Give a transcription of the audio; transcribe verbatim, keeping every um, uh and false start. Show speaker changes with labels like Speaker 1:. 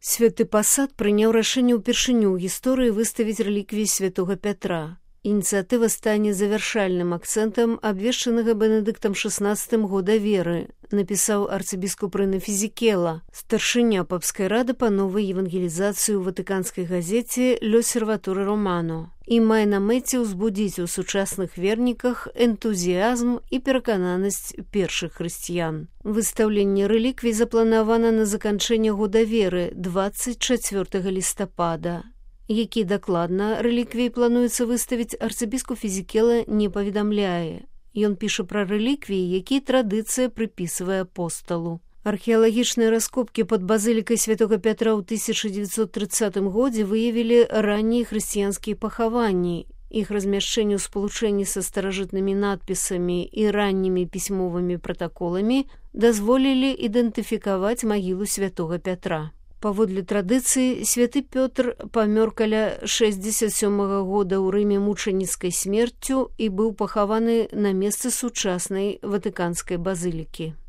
Speaker 1: Святы пасад прыняў рашэнне ўпершыню ў гісторыі выставіць рэліквіі святога Пятра. Ініцыятыва стане завяршальным акцэнтам абвешчанага Бенедыктам шаснаццатым года веры, напісаў арцыбіскуп Рыны Фізікела, старшыня папскай рады па новай евангелізацыі ў ватыканскай газеце «L'Osservatore Romano» і мае на мэце ўзбудзіць у сучасных верніках энтузіязм і перакананасць першых хрысціян. Выстаўленне рэліквій запланавана на заканчэнне года веры дваццаць чацвёртага лістапада. Які дакладна рэліквіі плануецца выставіць, арцыбіскуп Фізікела не паведамляе. Ён піша пра рэліквіі, які традыцыя прыпісвае апосталу. Археалагічныя раскопкі пад базылікай святога Пятра ў тысяча дзевяцьсот трыццатым годзе выявілі раннія хрысціянскія пахаванні. Іх размяшчэнне ў спалучэнні са старажытнымі надпісамі і раннімі пісьмовымі пратаколамі дазволілі ідэнтыфікаваць магілу святога Пятра. Паводле традыцыі, святы Пётр памёр каля шэсцьдзесят сёмага года ў Рыме мучаніцкай смерцю і быў пахаваны на месцы сучаснай ватыканскай базылікі.